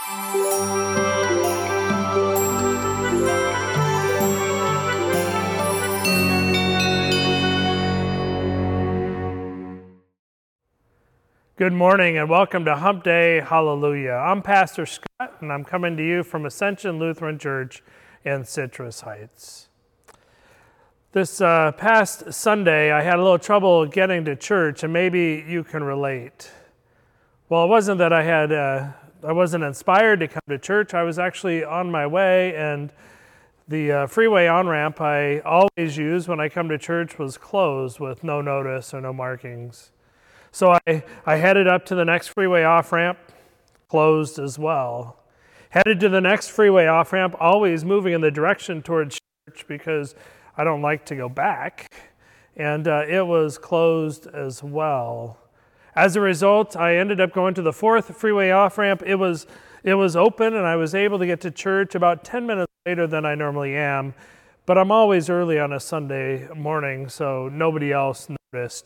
Good morning and welcome to Hump Day Hallelujah. I'm Pastor Scott and I'm coming to you from Ascension Lutheran Church in Citrus Heights. This past Sunday I had a little trouble getting to church, and maybe you can relate. Well, it wasn't that I wasn't inspired to come to church. I was actually on my way, and the freeway on-ramp I always use when I come to church was closed with no notice or no markings. So I headed up to the next freeway off-ramp, closed as well. Headed to the next freeway off-ramp, always moving in the direction towards church because I don't like to go back. And it was closed as well. As a result, I ended up going to the fourth freeway off-ramp. It was open, and I was able to get to church about 10 minutes later than I normally am. But I'm always early on a Sunday morning, so nobody else noticed,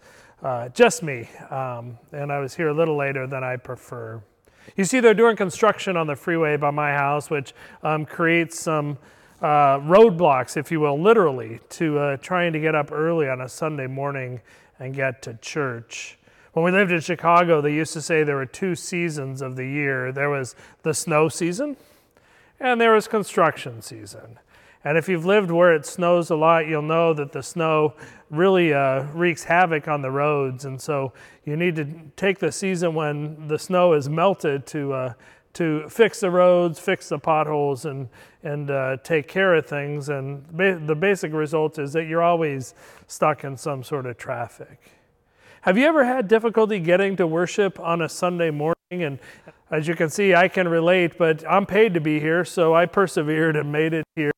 just me, and I was here a little later than I prefer. You see, they're doing construction on the freeway by my house, which creates some roadblocks, if you will, literally, to trying to get up early on a Sunday morning and get to church. When we lived in Chicago, they used to say there were two seasons of the year. There was the snow season, and there was construction season. And if you've lived where it snows a lot, you'll know that the snow really wreaks havoc on the roads. And so you need to take the season when the snow is melted to fix the roads, fix the potholes, and take care of things. And the basic result is that you're always stuck in some sort of traffic. Have you ever had difficulty getting to worship on a Sunday morning? And as you can see, I can relate, but I'm paid to be here, so I persevered and made it here.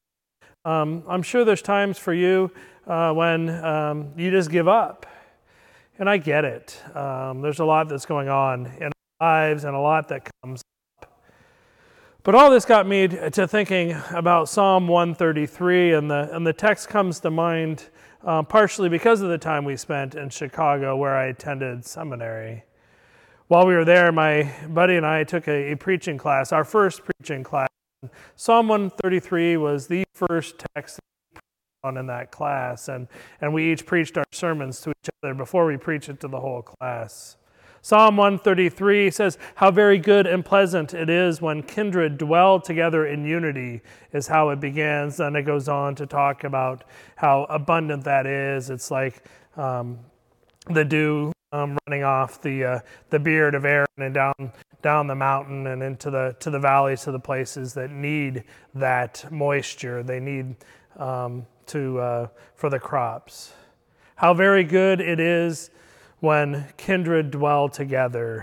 I'm sure there's times for you when you just give up, and I get it. There's a lot that's going on in our lives and a lot that comes up. But all this got me to thinking about Psalm 133, and the text comes to mind partially because of the time we spent in Chicago where I attended seminary. While we were there, my buddy and I took a preaching class, our first preaching class. Psalm 133 was the first text on in that class, and we each preached our sermons to each other before we preached it to the whole class. Psalm 133 says, "How very good and pleasant it is when kindred dwell together in unity," is how it begins. Then it goes on to talk about how abundant that is. It's like the dew running off the beard of Aaron and down the mountain and into the valleys, to the places that need that moisture. They need for the crops. How very good it is when kindred dwell together.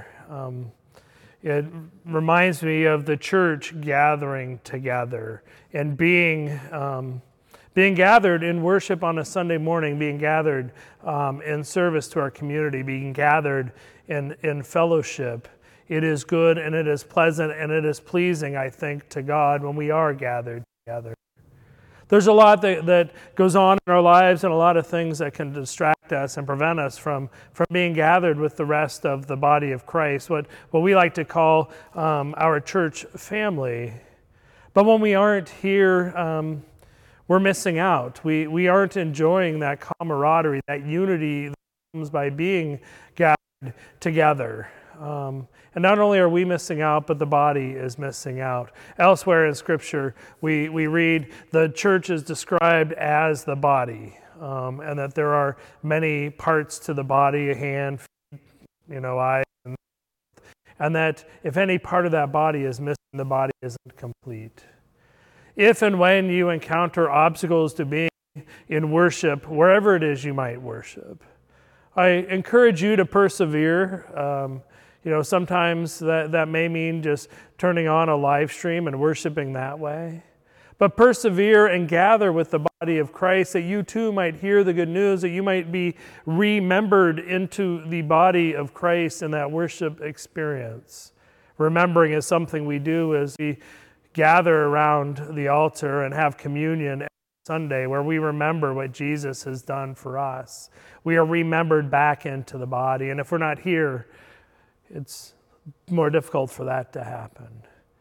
It reminds me of the church gathering together and being gathered in worship on a Sunday morning, being gathered in service to our community, being gathered in fellowship. It is good and it is pleasant and it is pleasing, I think, to God when we are gathered together. There's a lot that goes on in our lives and a lot of things that can distract us and prevent us from being gathered with the rest of the body of Christ, what we like to call our church family. But when we aren't here, we're missing out. We aren't enjoying that camaraderie, that unity that comes by being gathered together. And not only are we missing out, but the body is missing out. Elsewhere in Scripture, we read the church is described as the body, and that there are many parts to the body: a hand, feet, eyes, and that if any part of that body is missing, the body isn't complete. If and when you encounter obstacles to being in worship, wherever it is you might worship, I encourage you to persevere. Sometimes that may mean just turning on a live stream and worshiping that way. But persevere and gather with the body of Christ, that you too might hear the good news, that you might be remembered into the body of Christ in that worship experience. Remembering is something we do as we gather around the altar and have communion every Sunday, where we remember what Jesus has done for us. We are remembered back into the body, and if we're not here, it's more difficult for that to happen.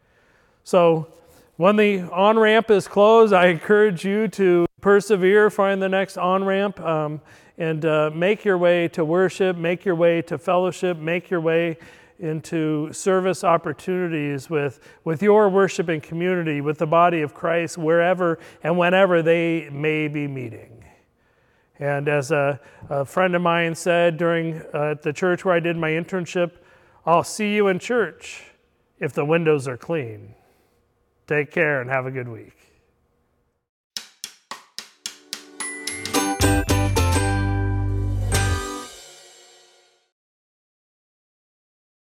So when the on-ramp is closed, I encourage you to persevere, find the next on-ramp, and make your way to worship, make your way to fellowship, make your way into service opportunities with your worshiping community, with the body of Christ, wherever and whenever they may be meeting. And as a friend of mine said during the church where I did my internship, I'll see you in church if the windows are clean. Take care and have a good week.